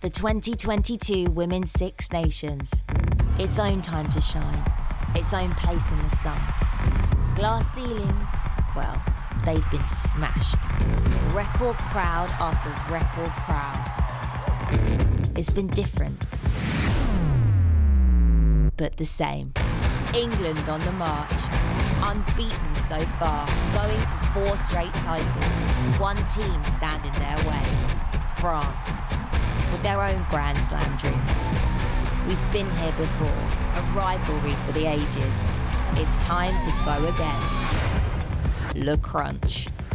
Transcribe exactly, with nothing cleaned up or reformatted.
The twenty twenty-two Women's Six Nations. Its own time to shine. Its own place in the sun. Glass ceilings, well, they've been smashed. Record crowd after record crowd. It's been different, but the same. England on the march, unbeaten so far, going for four straight titles. One team standing their way, France, with their own Grand Slam dreams. We've been here before, a rivalry for the ages. It's time to go again. Le Crunch.